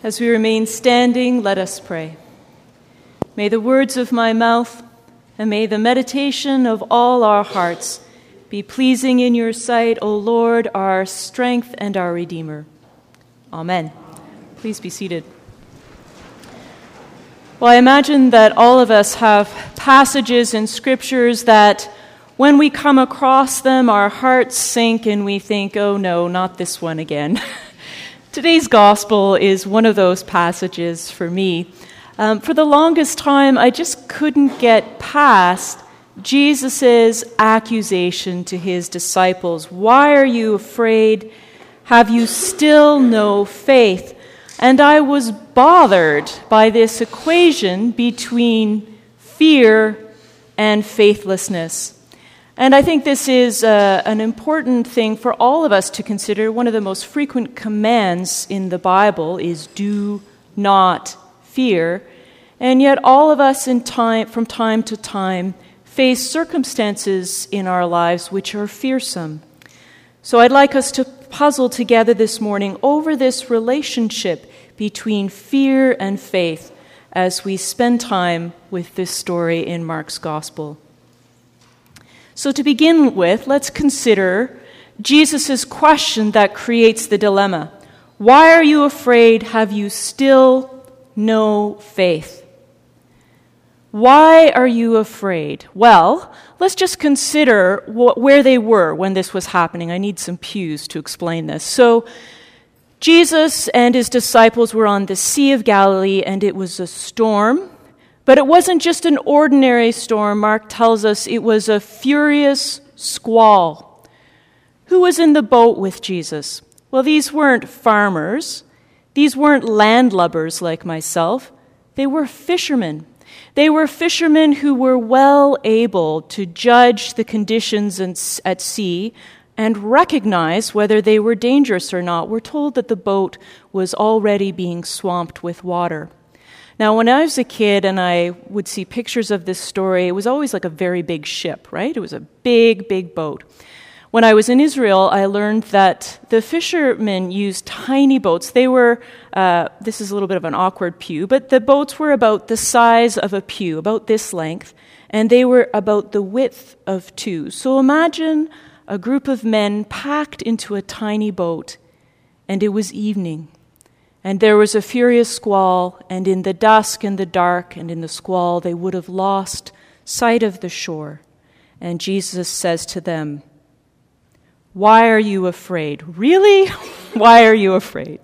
As we remain standing, let us pray. May the words of my mouth and may the meditation of all our hearts be pleasing in your sight, O Lord, our strength and our Redeemer. Amen. Please be seated. Well, I imagine that all of us have passages in scriptures that when we come across them, our hearts sink and we think, oh no, not this one again. Today's gospel is one of those passages for me. For the longest time, I just couldn't get past Jesus' accusation to his disciples. Why are you afraid? Have you still no faith? And I was bothered by this equation between fear and faithlessness. And I think this is an important thing for all of us to consider. One of the most frequent commands in the Bible is do not fear. And yet all of us from time to time face circumstances in our lives which are fearsome. So I'd like us to puzzle together this morning over this relationship between fear and faith as we spend time with this story in Mark's Gospel. So to begin with, let's consider Jesus' question that creates the dilemma. Why are you afraid? Have you still no faith? Why are you afraid? Well, let's just consider where they were when this was happening. I need some pews to explain this. So Jesus and his disciples were on the Sea of Galilee, and it was a storm. But it wasn't just an ordinary storm. Mark tells us it was a furious squall. Who was in the boat with Jesus? Well, these weren't farmers. These weren't landlubbers like myself. They were fishermen. They were fishermen who were well able to judge the conditions at sea and recognize whether they were dangerous or not. We're told that the boat was already being swamped with water. Now, when I was a kid and I would see pictures of this story, it was always like a very big ship, right? It was a big, big boat. When I was in Israel, I learned that the fishermen used tiny boats. They were, this is a little bit of an awkward pew, but the boats were about the size of a pew, about this length, and they were about the width of two. So imagine a group of men packed into a tiny boat, and it was evening. And there was a furious squall, and in the dusk and the dark and in the squall, they would have lost sight of the shore. And Jesus says to them, "Why are you afraid?" Really? Why are you afraid?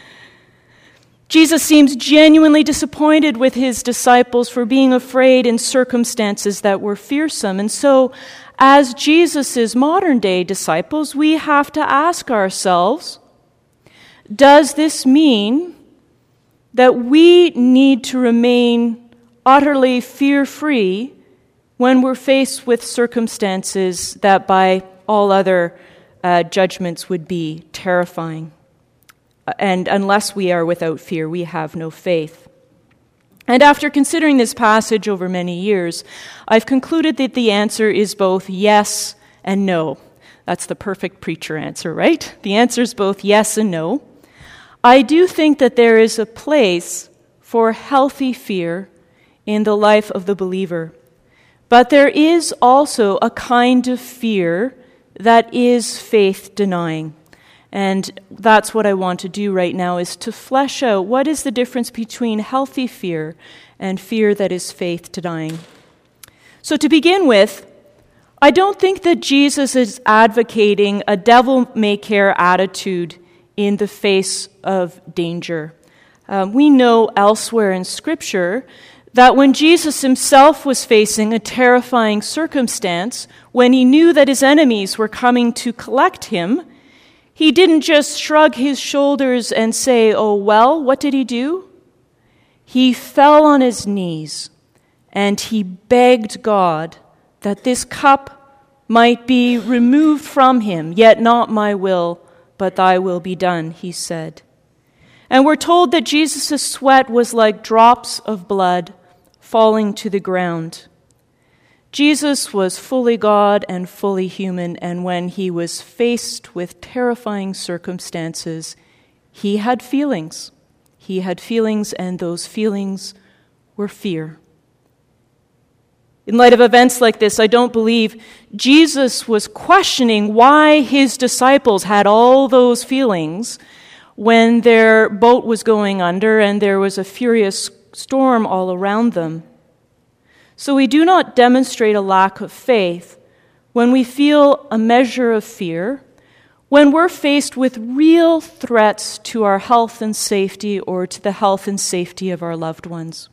Jesus seems genuinely disappointed with his disciples for being afraid in circumstances that were fearsome. And so, as Jesus' modern-day disciples, we have to ask ourselves, does this mean that we need to remain utterly fear-free when we're faced with circumstances that by all other judgments would be terrifying? And unless we are without fear, we have no faith. And after considering this passage over many years, I've concluded that the answer is both yes and no. That's the perfect preacher answer, right? The answer is both yes and no. I do think that there is a place for healthy fear in the life of the believer. But there is also a kind of fear that is faith-denying. And that's what I want to do right now, is to flesh out what is the difference between healthy fear and fear that is faith-denying. So to begin with, I don't think that Jesus is advocating a devil-may-care attitude in the face of danger. We know elsewhere in Scripture that when Jesus himself was facing a terrifying circumstance, when he knew that his enemies were coming to collect him, he didn't just shrug his shoulders and say, "Oh, well," what did he do? He fell on his knees and he begged God that this cup might be removed from him, "Yet not my will, but thy will be done," he said. And we're told that Jesus' sweat was like drops of blood falling to the ground. Jesus was fully God and fully human, and when he was faced with terrifying circumstances, he had feelings. He He had feelings, and those feelings were fear. In light of events like this, I don't believe Jesus was questioning why his disciples had all those feelings when their boat was going under and there was a furious storm all around them. So we do not demonstrate a lack of faith when we feel a measure of fear, when we're faced with real threats to our health and safety or to the health and safety of our loved ones.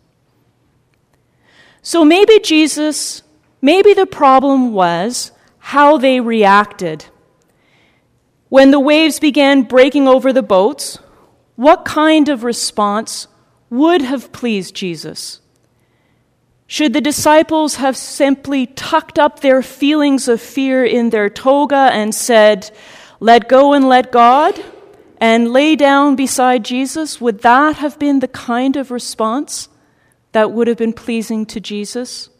So maybe the problem was how they reacted. When the waves began breaking over the boats, what kind of response would have pleased Jesus? Should the disciples have simply tucked up their feelings of fear in their toga and said, "Let go and let God," and lay down beside Jesus? Would that have been the kind of response that would have been pleasing to Jesus?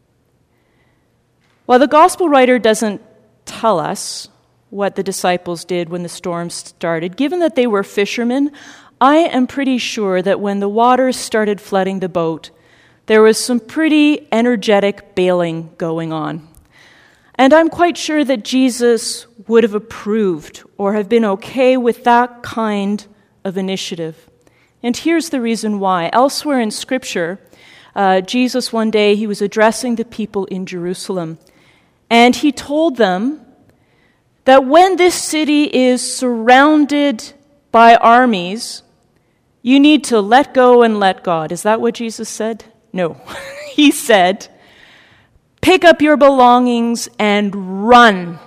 Well, the gospel writer doesn't tell us what the disciples did when the storm started. Given that they were fishermen, I am pretty sure that when the waters started flooding the boat, there was some pretty energetic bailing going on. And I'm quite sure that Jesus would have approved or have been okay with that kind of initiative. And here's the reason why. Elsewhere in Scripture, Jesus one day, he was addressing the people in Jerusalem. And he told them that when this city is surrounded by armies, you need to let go and let God. Is that what Jesus said? No. He said, pick up your belongings and run.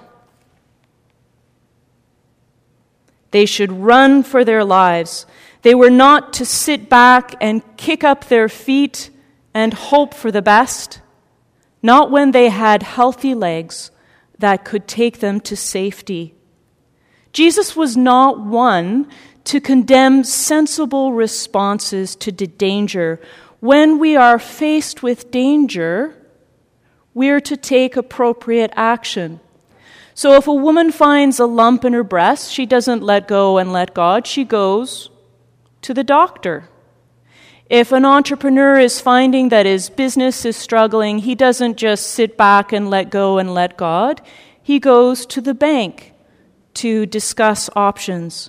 They should run for their lives. They were not to sit back and kick up their feet and hope for the best, not when they had healthy legs that could take them to safety. Jesus was not one to condemn sensible responses to danger. When we are faced with danger, we are to take appropriate action. So if a woman finds a lump in her breast, she doesn't let go and let God. She goes to the doctor. If an entrepreneur is finding that his business is struggling, he doesn't just sit back and let go and let God. He goes to the bank to discuss options.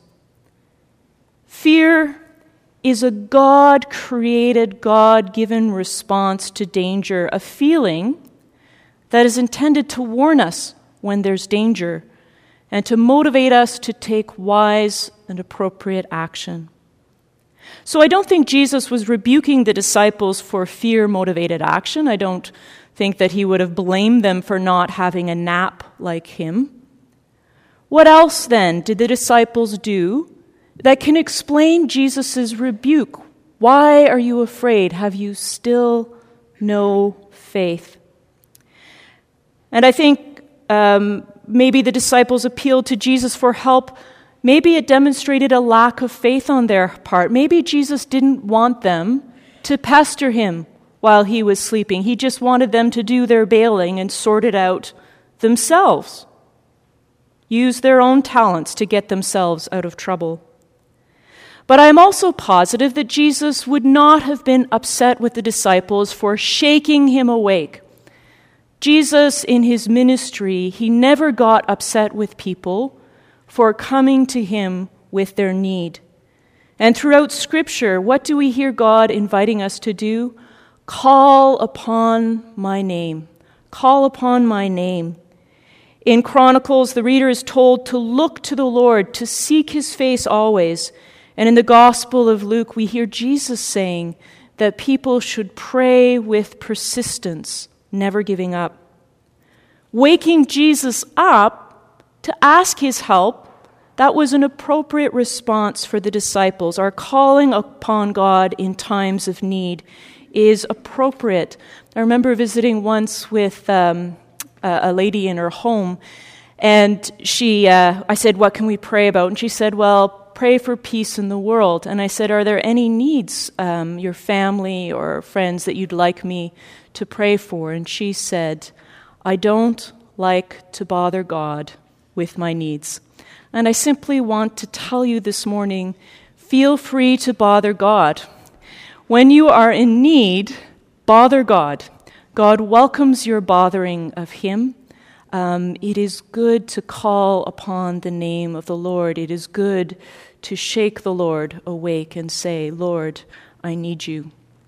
Fear is a God-created, God-given response to danger, a feeling that is intended to warn us when there's danger and to motivate us to take wise and appropriate action. So I don't think Jesus was rebuking the disciples for fear-motivated action. I don't think that he would have blamed them for not having a nap like him. What else then did the disciples do that can explain Jesus' rebuke? Why are you afraid? Have you still no faith? And I think maybe the disciples appealed to Jesus for help. Maybe it demonstrated a lack of faith on their part. Maybe Jesus didn't want them to pester him while he was sleeping. He just wanted them to do their bailing and sort it out themselves. Use their own talents to get themselves out of trouble. But I'm also positive that Jesus would not have been upset with the disciples for shaking him awake. Jesus, in his ministry, he never got upset with people for coming to him with their need. And throughout Scripture, what do we hear God inviting us to do? Call upon my name. Call upon my name. In Chronicles, the reader is told to look to the Lord, to seek his face always. And in the Gospel of Luke, we hear Jesus saying that people should pray with persistence, never giving up. Waking Jesus up to ask his help, that was an appropriate response for the disciples. Our calling upon God in times of need is appropriate. I remember visiting once with a lady in her home, and I said, "What can we pray about?" And she said, "Well, pray for peace in the world." And I said, "Are there any needs, your family or friends, that you'd like me to pray for?" And she said, "I don't like to bother God with my needs." And I simply want to tell you this morning, feel free to bother God. When you are in need, bother God. God welcomes your bothering of Him. It is good to call upon the name of the Lord. It is good to shake the Lord awake and say, Lord, I need you.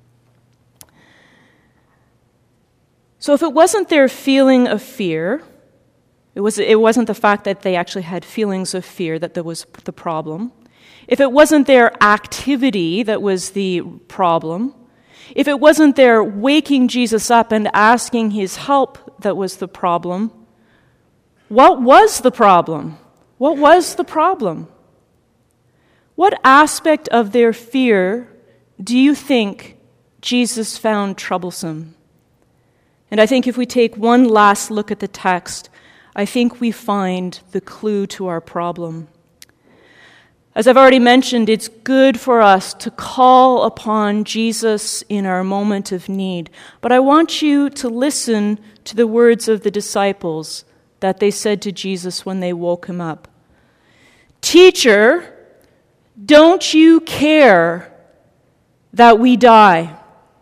So if it wasn't their feeling of fear, it wasn't the fact that they actually had feelings of fear that was the problem. If it wasn't their activity that was the problem, if it wasn't their waking Jesus up and asking His help that was the problem, what was the problem? What was the problem? What aspect of their fear do you think Jesus found troublesome? And I think if we take one last look at the text, I think we find the clue to our problem. As I've already mentioned, it's good for us to call upon Jesus in our moment of need. But I want you to listen to the words of the disciples that they said to Jesus when they woke him up. Teacher, don't you care that we die?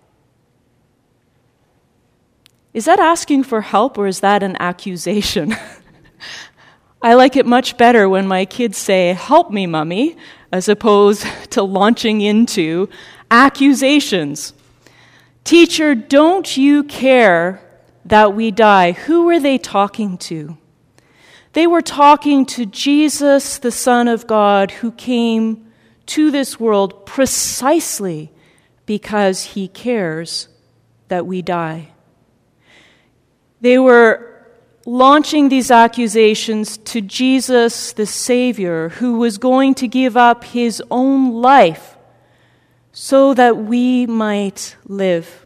Is that asking for help or is that an accusation? I like it much better when my kids say, help me, Mummy, as opposed to launching into accusations. Teacher, don't you care that we die? Who were they talking to? They were talking to Jesus, the Son of God, who came to this world precisely because He cares that we die. They were launching these accusations to Jesus, the Savior, who was going to give up His own life so that we might live.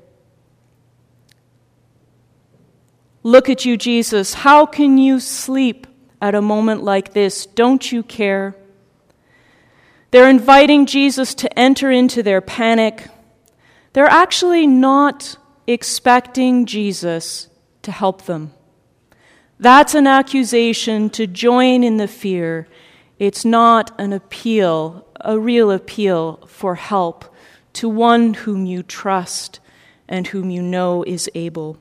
Look at you, Jesus. How can you sleep at a moment like this? Don't you care? They're inviting Jesus to enter into their panic. They're actually not expecting Jesus to help them. That's an accusation to join in the fear. It's not an appeal, a real appeal for help to one whom you trust and whom you know is able.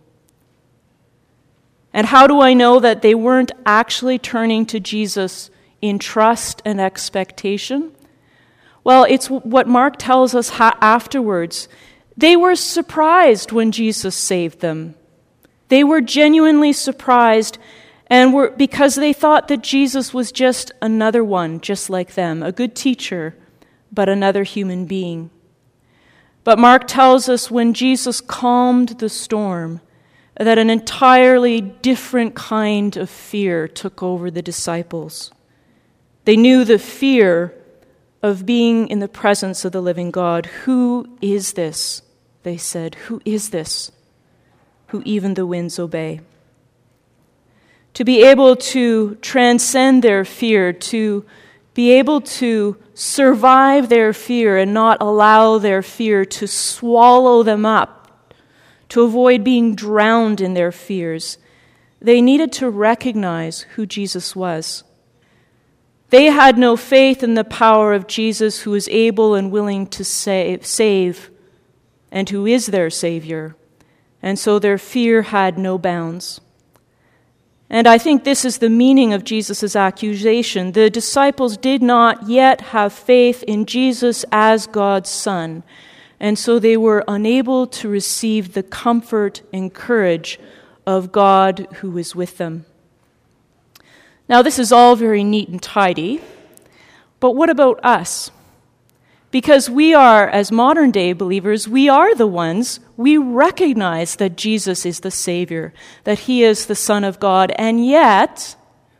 And how do I know that they weren't actually turning to Jesus in trust and expectation? Well, it's what Mark tells us afterwards. They were surprised when Jesus saved them. They were genuinely surprised and because they thought that Jesus was just another one, just like them, a good teacher, but another human being. But Mark tells us when Jesus calmed the storm, that an entirely different kind of fear took over the disciples. They knew the fear of being in the presence of the living God. Who is this? They said, who is this? Who even the winds obey. To be able to transcend their fear, to be able to survive their fear and not allow their fear to swallow them up, to avoid being drowned in their fears, they needed to recognize who Jesus was. They had no faith in the power of Jesus, who is able and willing to save and who is their Savior. And so their fear had no bounds. And I think this is the meaning of Jesus' accusation. The disciples did not yet have faith in Jesus as God's Son, and so they were unable to receive the comfort and courage of God who is with them. Now, this is all very neat and tidy, but what about us? Because we are, as modern-day believers, we are the ones, we recognize that Jesus is the Savior, that He is the Son of God, and yet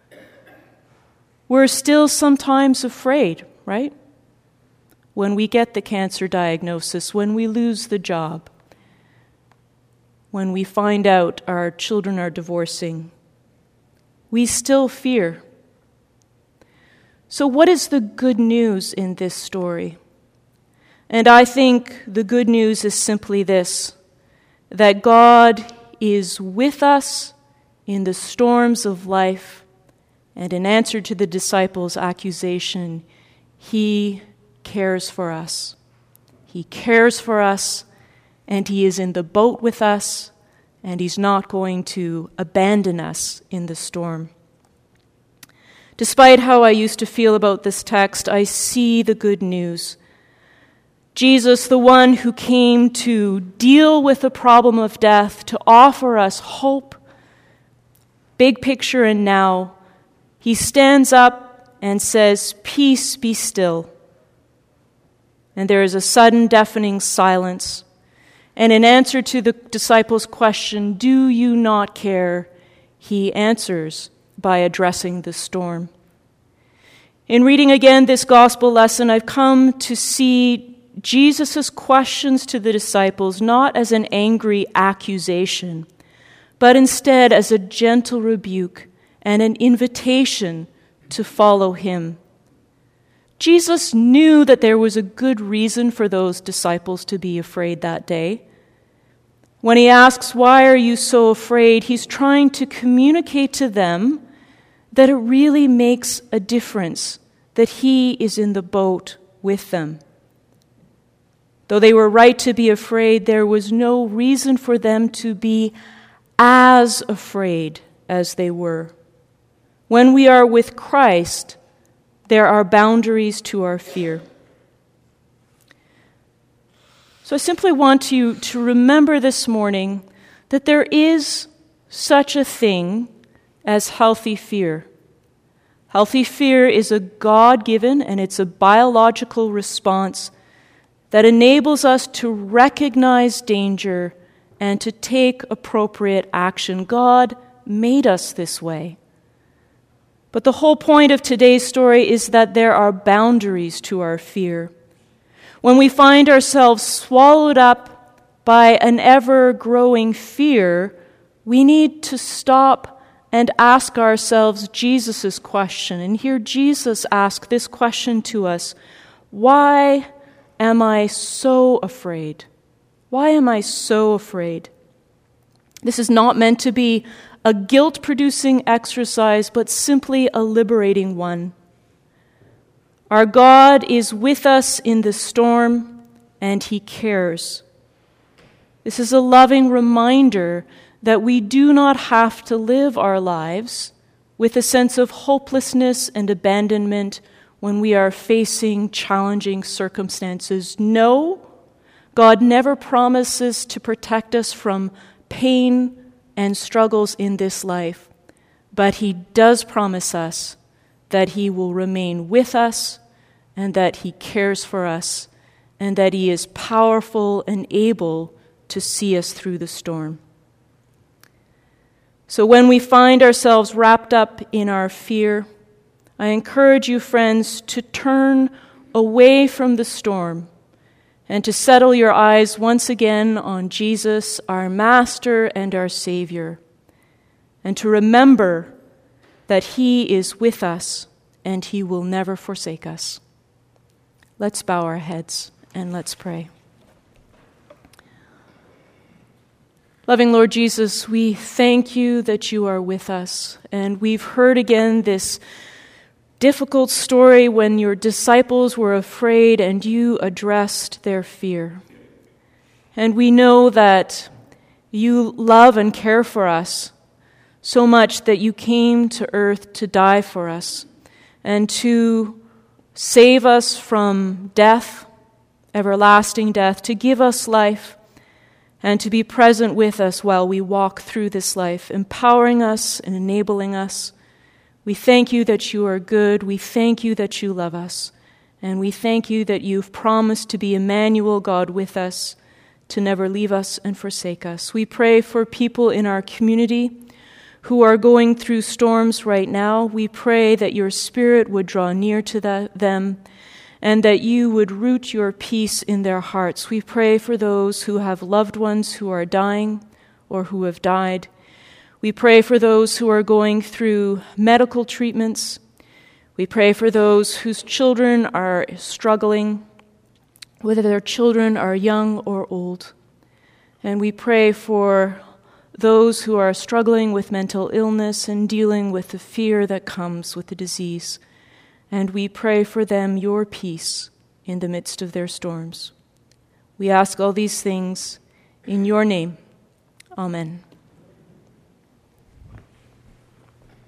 we're still sometimes afraid, right? When we get the cancer diagnosis, when we lose the job, when we find out our children are divorcing, we still fear. So what is the good news in this story? And I think the good news is simply this, that God is with us in the storms of life, and in answer to the disciples' accusation, He cares for us. He cares for us, and He is in the boat with us, and He's not going to abandon us in the storm. Despite how I used to feel about this text, I see the good news. Jesus, the one who came to deal with the problem of death, to offer us hope, big picture and now, He stands up and says, "Peace, be still." And there is a sudden deafening silence. And in answer to the disciples' question, "Do you not care?" He answers by addressing the storm. In reading again this gospel lesson, I've come to see Jesus' questions to the disciples not as an angry accusation, but instead as a gentle rebuke and an invitation to follow Him. Jesus knew that there was a good reason for those disciples to be afraid that day. When He asks, "Why are you so afraid?" He's trying to communicate to them that it really makes a difference that He is in the boat with them. Though they were right to be afraid, there was no reason for them to be as afraid as they were. When we are with Christ, there are boundaries to our fear. So I simply want you to remember this morning that there is such a thing as healthy fear. Healthy fear is a God-given and it's a biological response that enables us to recognize danger and to take appropriate action. God made us this way. But the whole point of today's story is that there are boundaries to our fear. When we find ourselves swallowed up by an ever-growing fear, we need to stop and ask ourselves Jesus' question. And here Jesus asks this question to us: why am I so afraid? Why am I so afraid? This is not meant to be a guilt-producing exercise, but simply a liberating one. Our God is with us in the storm, and He cares. This is a loving reminder that we do not have to live our lives with a sense of hopelessness and abandonment when we are facing challenging circumstances. No, God never promises to protect us from pain and struggles in this life, but He does promise us that He will remain with us and that He cares for us and that He is powerful and able to see us through the storm. So when we find ourselves wrapped up in our fear, I encourage you, friends, to turn away from the storm and to settle your eyes once again on Jesus, our Master and our Savior, and to remember that He is with us and He will never forsake us. Let's bow our heads and let's pray. Loving Lord Jesus, we thank You that You are with us. And we've heard again this difficult story when Your disciples were afraid and You addressed their fear. And we know that You love and care for us so much that You came to earth to die for us and to save us from death, everlasting death, to give us life, and to be present with us while we walk through this life, empowering us and enabling us. We thank You that You are good. We thank You that You love us. And we thank You that You've promised to be Emmanuel, God with us, to never leave us and forsake us. We pray for people in our community who are going through storms right now. We pray that Your Spirit would draw near to them and that You would root Your peace in their hearts. We pray for those who have loved ones who are dying or who have died. We pray for those who are going through medical treatments. We pray for those whose children are struggling, whether their children are young or old. And we pray for those who are struggling with mental illness and dealing with the fear that comes with the disease. And we pray for them Your peace, in the midst of their storms. We ask all these things in your name. Amen.